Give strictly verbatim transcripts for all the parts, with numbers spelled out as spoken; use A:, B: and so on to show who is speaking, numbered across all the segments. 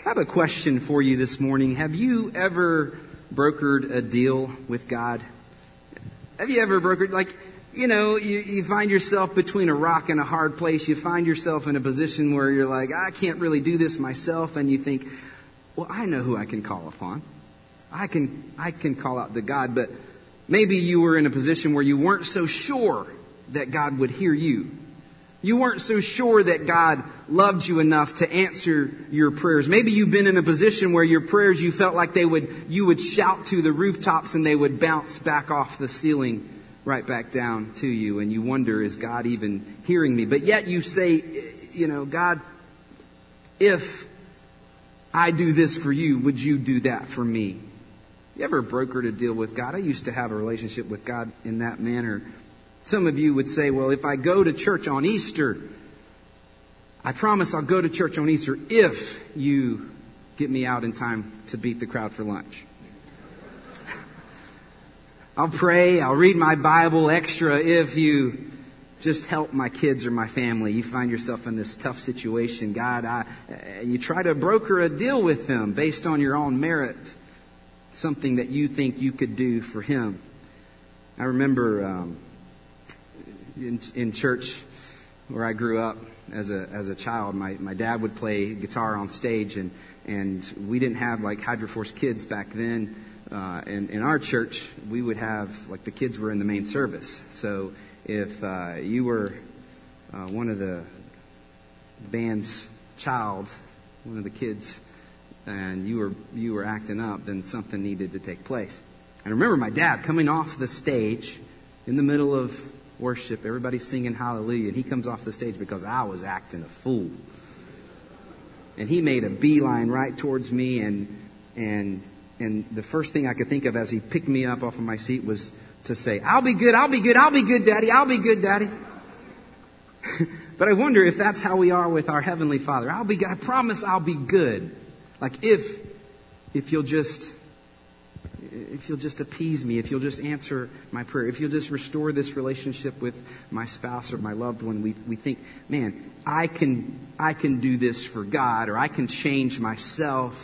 A: I have a question for you this morning. Have you ever brokered a deal with God? Have you ever brokered, like, you know, you, you find yourself between a rock and a hard place. You find yourself in a position where you're like, I can't really do this myself. And you think, well, I know who I can call upon. I can, I can call out to God. But maybe you were in a position where you weren't so sure that God would hear you. You weren't so sure that God loved you enough to answer your prayers. Maybe you've been in a position where your prayers, you felt like they would, you would shout to the rooftops and they would bounce back off the ceiling right back down to you. And you wonder, is God even hearing me? But yet you say, you know, God, if I do this for you, would you do that for me? You ever brokered a deal with God? I used to have a relationship with God in that manner. Some of you would say, well, if I go to church on Easter, I promise I'll go to church on Easter if you get me out in time to beat the crowd for lunch. I'll pray, I'll read my Bible extra if you just help my kids or my family. You find yourself in this tough situation. God, I, you try to broker a deal with them based on your own merit, something that you think you could do for Him. I remember um, in, in church where I grew up as a as a child, my, my dad would play guitar on stage, and, and we didn't have like Hydroforce kids back then. Uh, in, in our church, we would have, like, the kids were in the main service. So if uh, you were uh, one of the band's child, one of the kids, and you were you were acting up, then something needed to take place. I remember my dad coming off the stage in the middle of worship, everybody's singing hallelujah, and he comes off the stage because I was acting a fool. And he made a beeline right towards me, and and and the first thing I could think of as he picked me up off of my seat was to say, I'll be good, I'll be good, I'll be good, Daddy, I'll be good, Daddy. But I wonder if that's how we are with our Heavenly Father. I'll be good, I promise I'll be good. Like if if you'll just if you'll just appease me, if you'll just answer my prayer, if you'll just restore this relationship with my spouse or my loved one, we we think, man, I can I can do this for God, or I can change myself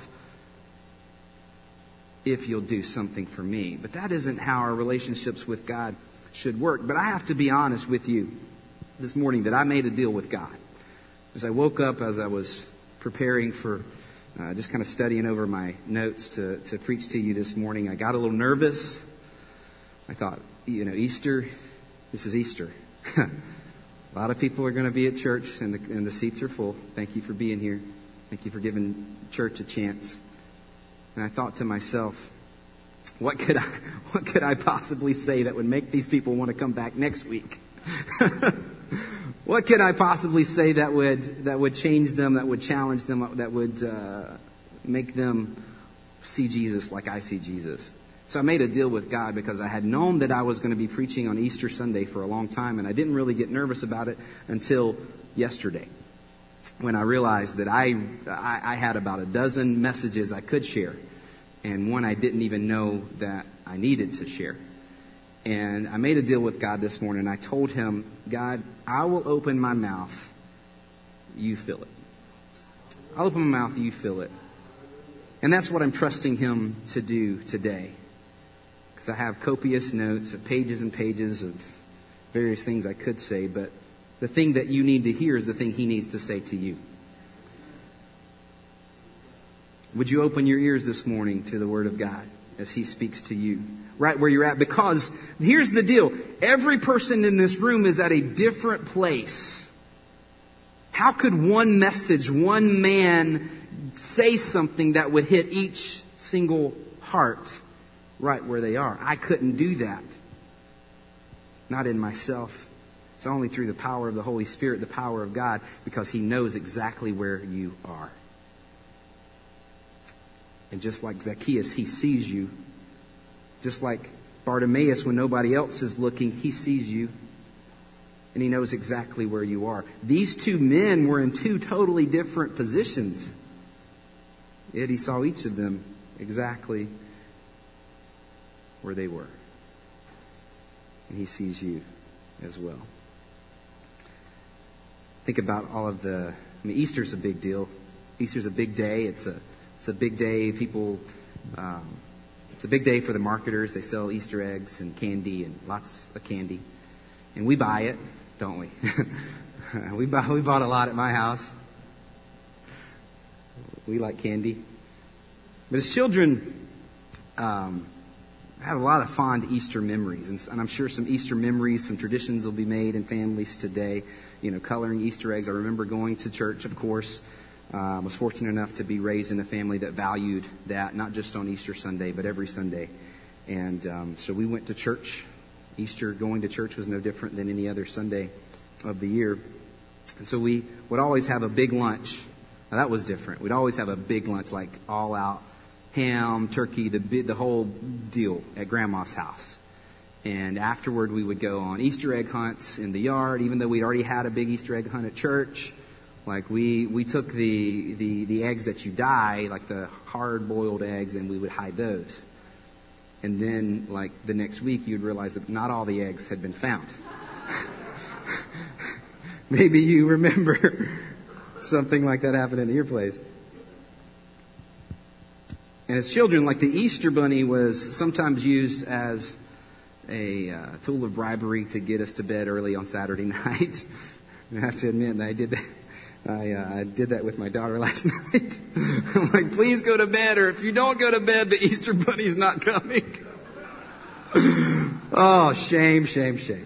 A: if you'll do something for me. But that isn't how our relationships with God should work. But I have to be honest with you this morning that I made a deal with God. As I woke up, as I was preparing for Uh, just kind of studying over my notes to, to preach to you this morning, I got a little nervous. I thought, you know, Easter, this is Easter. A lot of people are going to be at church, and the, and the seats are full. Thank you for being here. Thank you for giving church a chance. And I thought to myself, what could I, what could I possibly say that would make these people want to come back next week? What could I possibly say that would that would change them, that would challenge them, that would uh, make them see Jesus like I see Jesus? So I made a deal with God because I had known that I was going to be preaching on Easter Sunday for a long time, and I didn't really get nervous about it until yesterday, when I realized that I I, I had about a dozen messages I could share, and one I didn't even know that I needed to share. And I made a deal with God this morning. I told Him, God, I will open my mouth. You fill it. I'll open my mouth. You fill it. And that's what I'm trusting Him to do today. Because I have copious notes of pages and pages of various things I could say. But the thing that you need to hear is the thing He needs to say to you. Would you open your ears this morning to the Word of God as He speaks to you? Right where you're at. Because here's the deal. Every person in this room is at a different place. How could one message, one man say something that would hit each single heart right where they are? I couldn't do that. Not in myself. It's only through the power of the Holy Spirit, the power of God, because He knows exactly where you are. And just like Zacchaeus, He sees you. Just like Bartimaeus, when nobody else is looking, He sees you. And He knows exactly where you are. These two men were in two totally different positions. Yet He saw each of them exactly where they were. And He sees you as well. Think about all of the... I mean, Easter's a big deal. Easter's a big day. It's a it's a big day. People, um, it's a big day for the marketers. They sell Easter eggs and candy and lots of candy, and we buy it, don't we? we buy we bought a lot at my house. We like candy, but as children, um, I have a lot of fond Easter memories, and, and I'm sure some Easter memories, some traditions will be made in families today. You know, coloring Easter eggs. I remember going to church, of course. Uh, I was fortunate enough to be raised in a family that valued that, not just on Easter Sunday, but every Sunday. And um, so we went to church. Easter, going to church was no different than any other Sunday of the year. And so we would always have a big lunch. Now, that was different. We'd always have a big lunch, like all out ham, turkey, the the whole deal at Grandma's house. And afterward, we would go on Easter egg hunts in the yard, even though we'd already had a big Easter egg hunt at church. Like we, we took the, the, the eggs that you dye, like the hard-boiled eggs, and we would hide those. And then, like, the next week, you'd realize that not all the eggs had been found. Maybe you remember something like that happening at your place. And as children, like the Easter bunny was sometimes used as a uh, tool of bribery to get us to bed early on Saturday night. I have to admit that I did that. I, uh, I did that with my daughter last night. I'm like, please go to bed, or if you don't go to bed, the Easter bunny's not coming. Oh, shame, shame, shame.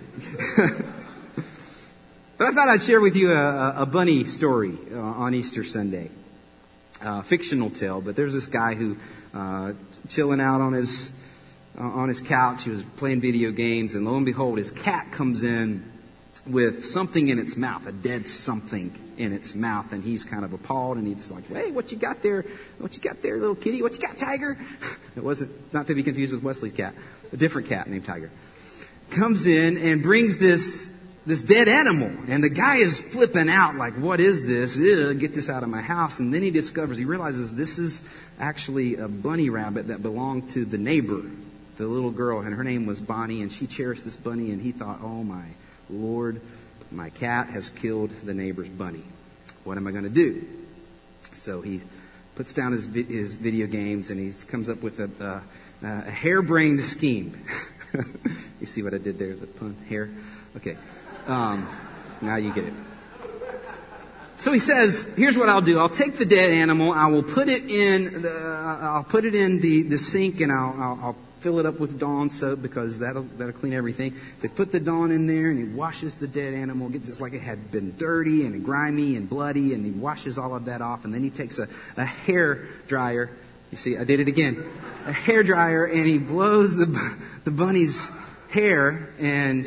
A: But I thought I'd share with you a, a bunny story uh, on Easter Sunday. Uh, fictional tale, but there's this guy who uh, chilling out on his uh, on his couch. He was playing video games, and lo and behold, his cat comes in with something in its mouth, a dead something in its mouth, and he's kind of appalled, and he's like, "Hey, what you got there? What you got there, little kitty? What you got, Tiger?" It wasn't, not to be confused with Wesley's cat, a different cat named Tiger. Comes in and brings this this dead animal, and the guy is flipping out, like, "What is this? Ugh, get this out of my house!" And then he discovers, he realizes this is actually a bunny rabbit that belonged to the neighbor, the little girl, and her name was Bonnie, and she cherished this bunny, and he thought, "Oh my Lord, my cat has killed the neighbor's bunny. What am I going to do?" So he puts down his his video games, and he comes up with a, a, a harebrained scheme. You see what I did there, the pun, hair? Okay. Um, now you get it. So he says, here's what I'll do. I'll take the dead animal. I will put it in the, I'll put it in the, the sink, and I'll, I'll, I'll fill it up with Dawn soap, because that'll, that'll clean everything. They put the Dawn in there, and he washes the dead animal. Gets it like it had been dirty and grimy and bloody, and he washes all of that off. And then he takes a, a hair dryer. You see, I did it again. A hair dryer, and he blows the, the bunny's hair and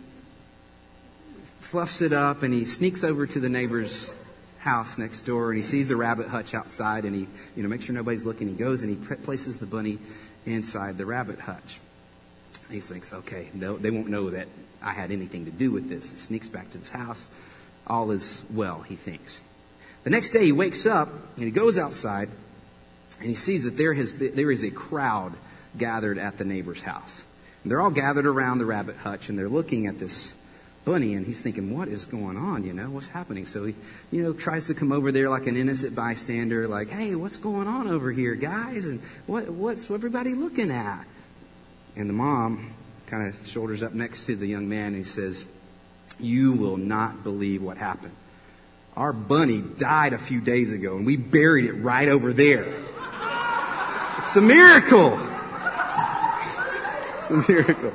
A: fluffs it up, and he sneaks over to the neighbor's house next door, and he sees the rabbit hutch outside, and he, you know, makes sure nobody's looking. He goes and he pre- places the bunny inside the rabbit hutch. He thinks, okay, no, they won't know that I had anything to do with this. He sneaks back to his house. All is well, he thinks. The next day he wakes up and he goes outside, and he sees that there has been, there is a crowd gathered at the neighbor's house. And they're all gathered around the rabbit hutch, and they're looking at this bunny, and he's thinking, what is going on? You know, what's happening? So he, you know, tries to come over there like an innocent bystander, like, hey, what's going on over here, guys? And what, what's everybody looking at? And the mom kind of shoulders up next to the young man, and he says, you will not believe what happened. Our bunny died a few days ago, and we buried it right over there. It's a miracle. It's a miracle.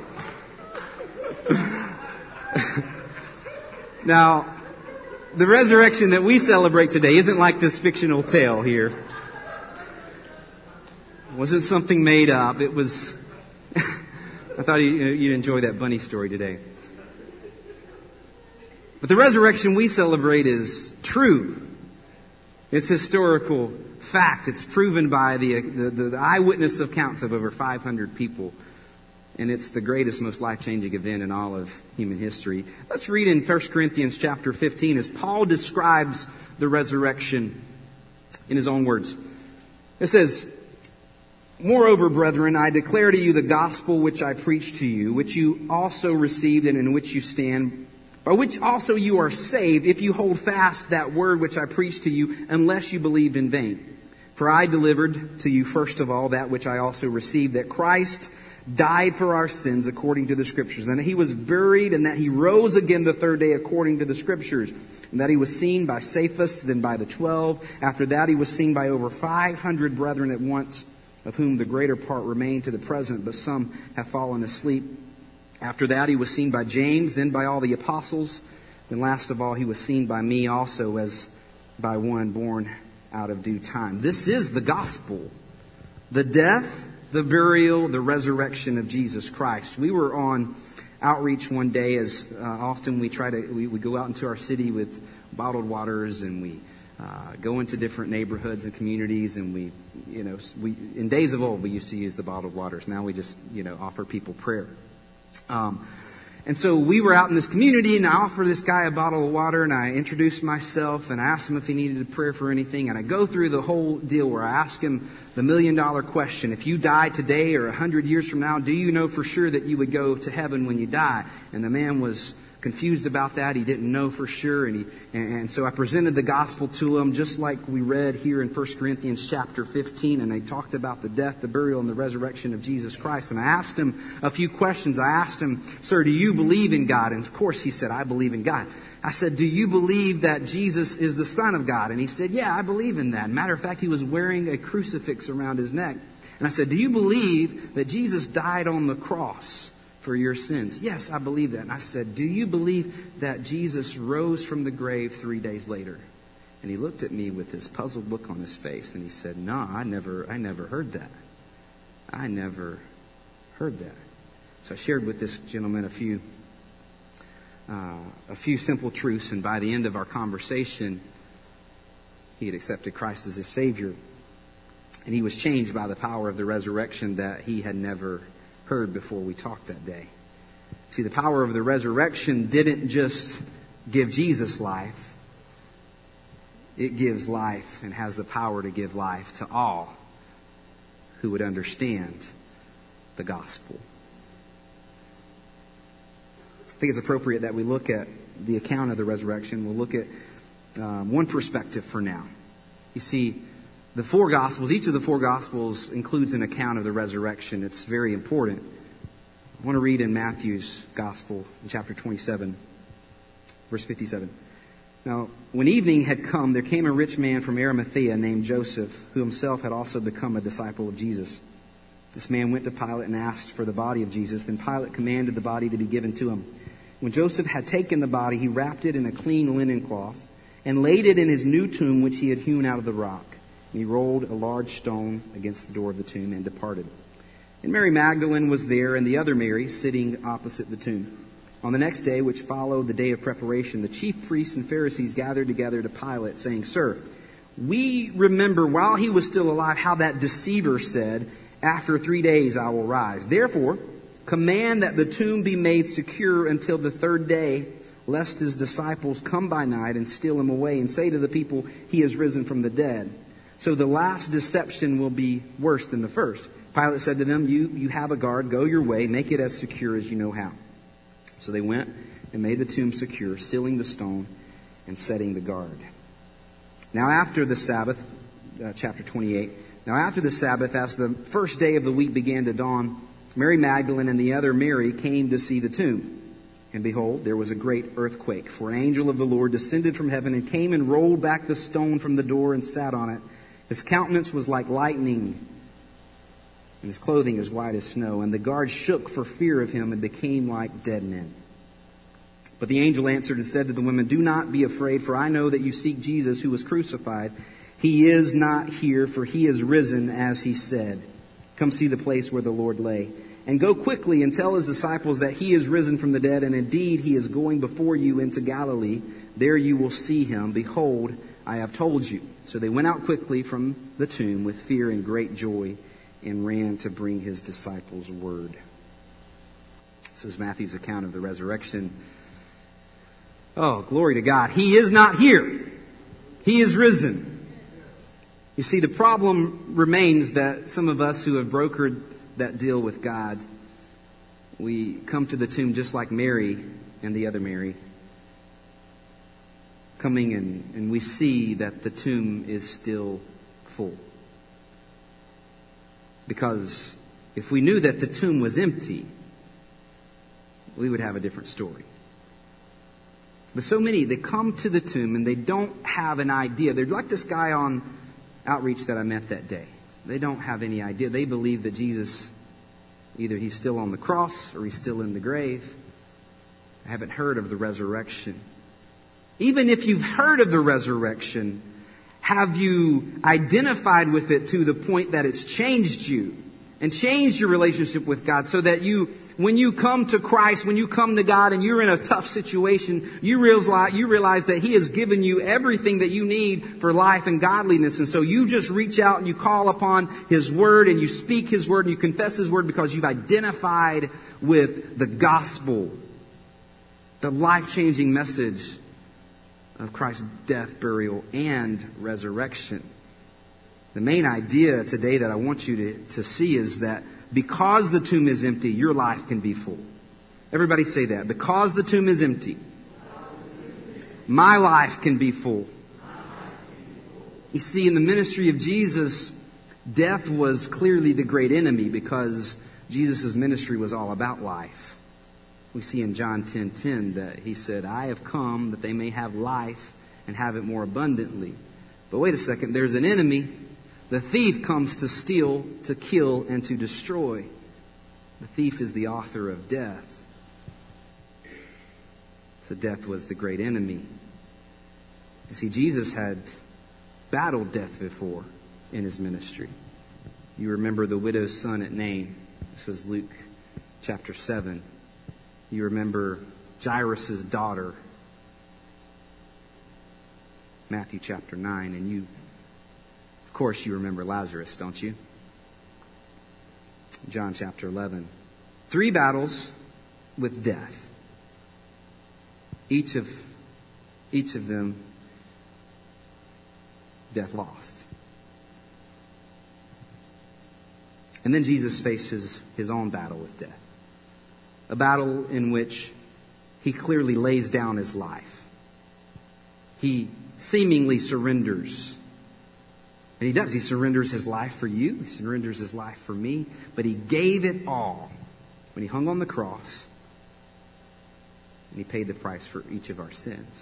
A: Now, the resurrection that we celebrate today isn't like this fictional tale here. It wasn't something made up. It was... I thought you'd enjoy that bunny story today. But the resurrection we celebrate is true. It's historical fact. It's proven by the, the, the eyewitness accounts of over five hundred people. And it's the greatest, most life-changing event in all of human history. Let's read in First Corinthians chapter fifteen as Paul describes the resurrection in his own words. It says, moreover, brethren, I declare to you the gospel which I preached to you, which you also received and in which you stand, by which also you are saved, if you hold fast that word which I preached to you, unless you believed in vain. For I delivered to you first of all that which I also received, that Christ died for our sins according to the Scriptures, and that He was buried, and that He rose again the third day according to the Scriptures, and that He was seen by Cephas, then by the twelve. After that He was seen by over five hundred brethren at once, of whom the greater part remain to the present, but some have fallen asleep. After that He was seen by James, then by all the apostles. Then last of all He was seen by me also, as by one born out of due time. This is the gospel. The death, the burial, the resurrection of Jesus Christ. We were on outreach one day, as uh, often we try to, we, we go out into our city with bottled waters, and we uh, go into different neighborhoods and communities, and we, you know, we, in days of old we used to use the bottled waters. Now we just, you know, offer people prayer. Um, and so we were out in this community, and I offered this guy a bottle of water, and I introduced myself, and I asked him if he needed a prayer for anything, and I go through the whole deal where I ask him the million dollar question: if you die today or a hundred years from now, do you know for sure that you would go to heaven when you die? And the man was confused about that. He didn't know for sure, and he and, and so I presented the gospel to him, just like we read here in First Corinthians chapter fifteen, and I talked about the death, the burial, and the resurrection of Jesus Christ. And I asked him a few questions. I asked him, "Sir, do you believe in God?" And of course he said, "I believe in God." I said, "Do you believe that Jesus is the Son of God?" And he said, "Yeah, I believe in that." Matter of fact, he was wearing a crucifix around his neck. And I said, "Do you believe that Jesus died on the cross for your sins?" "Yes, I believe that." And I said, "Do you believe that Jesus rose from the grave three days later?" And he looked at me with this puzzled look on his face, and he said, "No, I never, I never heard that. I never heard that." So I shared with this gentleman a few, uh, a few simple truths, and by the end of our conversation, he had accepted Christ as his Savior, and he was changed by the power of the resurrection that he had never heard before we talked that day. See, the power of the resurrection didn't just give Jesus life. It gives life and has the power to give life to all who would understand the gospel. I think it's appropriate that we look at the account of the resurrection. We'll look at um, one perspective for now. You see, the four Gospels, each of the four Gospels includes an account of the resurrection. It's very important. I want to read in Matthew's Gospel, in chapter twenty-seven, verse fifty-seven. "Now, when evening had come, there came a rich man from Arimathea named Joseph, who himself had also become a disciple of Jesus. This man went to Pilate and asked for the body of Jesus. Then Pilate commanded the body to be given to him. When Joseph had taken the body, he wrapped it in a clean linen cloth and laid it in his new tomb, which he had hewn out of the rock. And he rolled a large stone against the door of the tomb and departed. And Mary Magdalene was there, and the other Mary sitting opposite the tomb. On the next day, which followed the day of preparation, the chief priests and Pharisees gathered together to Pilate, saying, 'Sir, we remember while he was still alive how that deceiver said, "After three days I will rise." Therefore, command that the tomb be made secure until the third day, lest his disciples come by night and steal him away and say to the people, 'He is risen from the dead.' So the last deception will be worse than the first." Pilate said to them, you, you have a guard. Go your way. Make it as secure as you know how." So they went and made the tomb secure, sealing the stone and setting the guard. Now after the Sabbath, uh, chapter twenty-eight, now after the Sabbath, as the first day of the week began to dawn, Mary Magdalene and the other Mary came to see the tomb. And behold, there was a great earthquake, for an angel of the Lord descended from heaven and came and rolled back the stone from the door and sat on it. His countenance was like lightning, and his clothing as white as snow. And the guards shook for fear of him and became like dead men. But the angel answered and said to the women, "Do not be afraid, for I know that you seek Jesus who was crucified. He is not here, for he is risen as he said. Come see the place where the Lord lay. And go quickly and tell his disciples that he is risen from the dead, and indeed he is going before you into Galilee. There you will see him. Behold, I have told you." So they went out quickly from the tomb with fear and great joy, and ran to bring his disciples word. This is Matthew's account of the resurrection. Oh, glory to God. He is not here. He is risen. You see, the problem remains that some of us who have brokered that deal with God, we come to the tomb just like Mary and the other Mary, coming in, and we see that the tomb is still full. Because if we knew that the tomb was empty, we would have a different story. But so many, they come to the tomb and they don't have an idea. They're like this guy on outreach that I met that day. They don't have any idea. They believe that Jesus, either he's still on the cross or he's still in the grave. I haven't heard of the resurrection. Even if you've heard of the resurrection, have you identified with it to the point that it's changed you and changed your relationship with God, so that you, when you come to Christ, when you come to God and you're in a tough situation, you realize, you realize that He has given you everything that you need for life and godliness. And so you just reach out and you call upon His Word and you speak His Word and you confess His Word because you've identified with the gospel, the life-changing message of Christ's death, burial, and resurrection. The main idea today that I want you to, to see is that because the tomb is empty, your life can be full. Everybody say that. Because the tomb is empty, my life can be full. You see, in the ministry of Jesus, death was clearly the great enemy because Jesus' ministry was all about life. We see in John ten ten that He said, I have come that they may have life and have it more abundantly. But wait a second, there's an enemy. The thief comes to steal, to kill, and to destroy. The thief is the author of death. So death was the great enemy. You see, Jesus had battled death before in His ministry. You remember the widow's son at Nain. This was Luke chapter seven. You remember Jairus' daughter, Matthew chapter nine, and you, of course, you remember Lazarus, don't you? John chapter eleven. Three battles with death. Each of, each of them, death lost. And then Jesus faces His own battle with death. A battle in which He clearly lays down His life. He seemingly surrenders. And He does. He surrenders His life for you. He surrenders His life for me. But He gave it all when He hung on the cross. And He paid the price for each of our sins.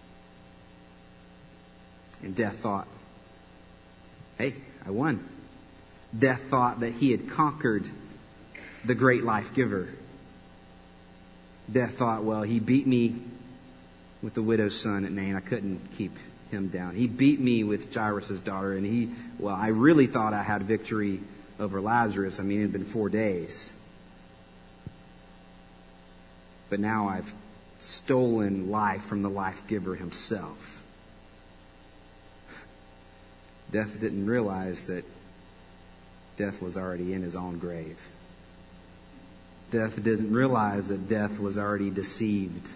A: And death thought, hey, I won. Death thought that he had conquered the great life giver. Death thought, well, He beat me with the widow's son at Nain. I couldn't keep him down. He beat me with Jairus' daughter. And he, well, I really thought I had victory over Lazarus. I mean, it had been four days. But now I've stolen life from the life giver Himself. Death didn't realize that death was already in his own grave. Death didn't realize that death was already deceived.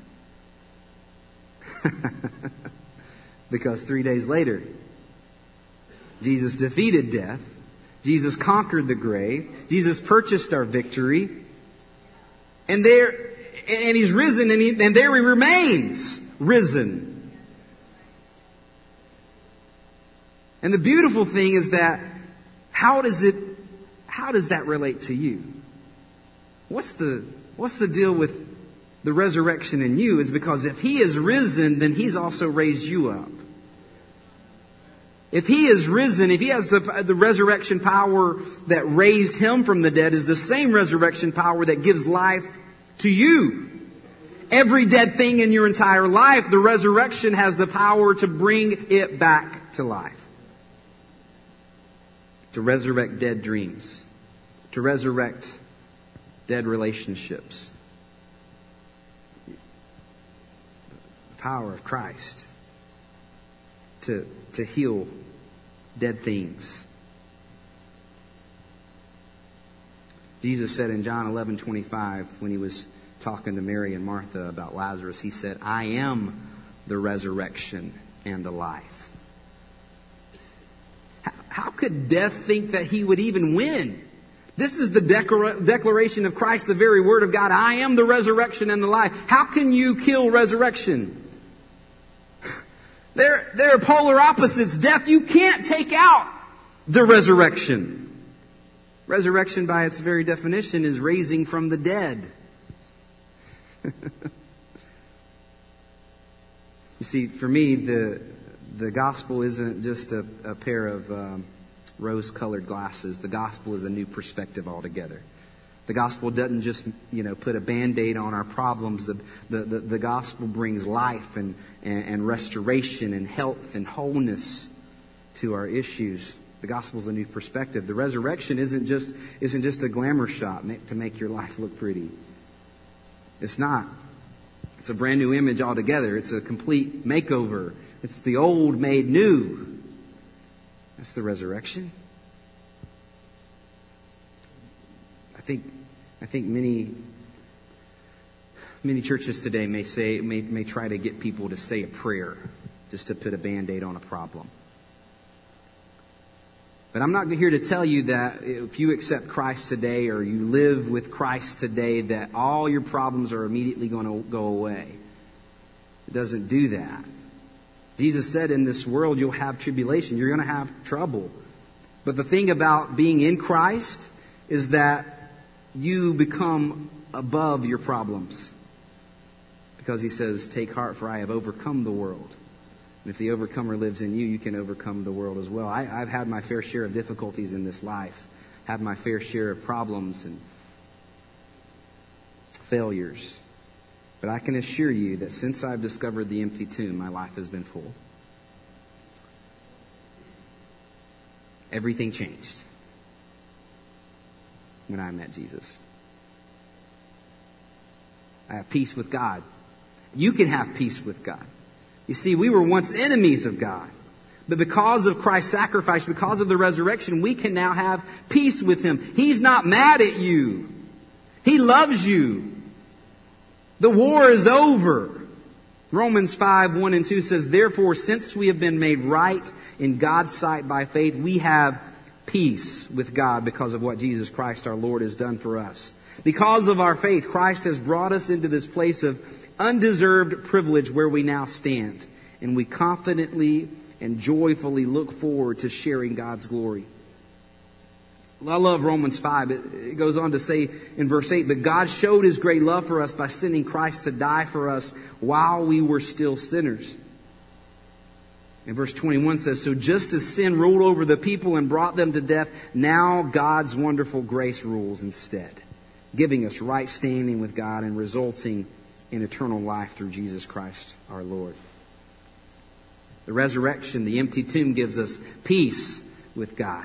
A: Because three days later, Jesus defeated death. Jesus conquered the grave. Jesus purchased our victory. And there, and He's risen, and, he, and there He remains risen. And the beautiful thing is that how does it, how does that relate to you? What's the, what's the deal with the resurrection in you? Is because if He is risen, then He's also raised you up. If He is risen, if He has the, the resurrection power that raised Him from the dead, is the same resurrection power that gives life to you. Every dead thing in your entire life, the resurrection has the power to bring it back to life. To resurrect dead dreams. To resurrect dead relationships. The power of Christ to, to heal dead things. Jesus said in John eleven twenty-five, when He was talking to Mary and Martha about Lazarus, He said, I am the resurrection and the life. How, how could death think that he would even win? This is the declara- declaration of Christ, the very Word of God. I am the resurrection and the life. How can you kill resurrection? They're, they're polar opposites. Death, you can't take out the resurrection. Resurrection, by its very definition, is raising from the dead. You see, for me, the the gospel isn't just a, a pair of um, rose-colored glasses. The gospel is a new perspective altogether. The gospel doesn't just, you know, put a Band-Aid on our problems. The, the, the, the gospel brings life and, and, and restoration and health and wholeness to our issues. The gospel is a new perspective. The resurrection isn't just, isn't just a glamour shot to make your life look pretty. It's not. It's a brand new image altogether. It's a complete makeover. It's the old made new. That's the resurrection. I think I think many many churches today may say may may try to get people to say a prayer just to put a Band-Aid on a problem. But I'm not here to tell you that if you accept Christ today or you live with Christ today that all your problems are immediately going to go away. It doesn't do that. Jesus said in this world you'll have tribulation. You're going to have trouble. But the thing about being in Christ is that you become above your problems. Because he says, take heart, for I have overcome the world. And if the overcomer lives in you, you can overcome the world as well. I, I've had my fair share of difficulties in this life. Had my fair share of problems and failures. But I can assure you that since I've discovered the empty tomb, my life has been full. Everything changed when I met Jesus. I have peace with God. You can have peace with God. You see, we were once enemies of God. But because of Christ's sacrifice, because of the resurrection, we can now have peace with Him. He's not mad at you. He loves you. The war is over. Romans five, one and two says, therefore, since we have been made right in God's sight by faith, we have peace with God because of what Jesus Christ our Lord has done for us. Because of our faith, Christ has brought us into this place of undeserved privilege where we now stand. And we confidently and joyfully look forward to sharing God's glory. I love Romans five. It, it goes on to say in verse eight, but God showed His great love for us by sending Christ to die for us while we were still sinners. And verse twenty-one says, so just as sin ruled over the people and brought them to death, now God's wonderful grace rules instead, giving us right standing with God and resulting in eternal life through Jesus Christ our Lord. The resurrection, the empty tomb, gives us peace with God.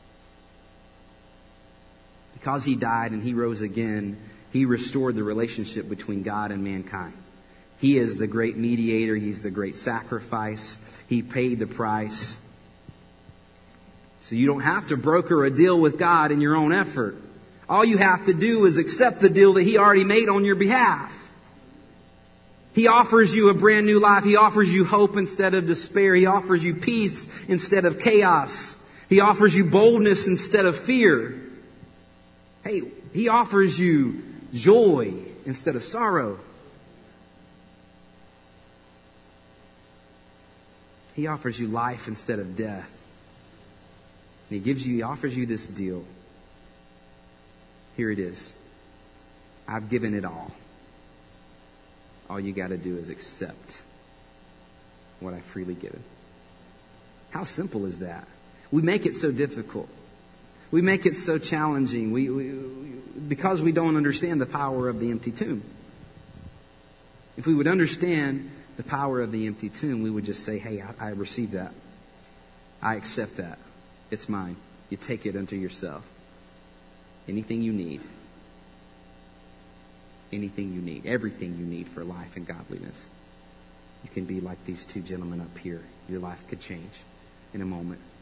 A: Because He died and He rose again, He restored the relationship between God and mankind. He is the great mediator. He's the great sacrifice. He paid the price. So you don't have to broker a deal with God in your own effort. All you have to do is accept the deal that He already made on your behalf. He offers you a brand new life. He offers you hope instead of despair. He offers you peace instead of chaos. He offers you boldness instead of fear. Hey, He offers you joy instead of sorrow. He offers you life instead of death. And He gives you, He offers you this deal. Here it is. I've given it all. All you got to do is accept what I've freely given. How simple is that? We make it so difficult. We make it so challenging. We, we because we don't understand the power of the empty tomb. If we would understand the power of the empty tomb, we would just say, hey, I, I receive that. I accept that. It's mine. You take it unto yourself. Anything you need. Anything you need. Everything you need for life and godliness. You can be like these two gentlemen up here. Your life could change in a moment.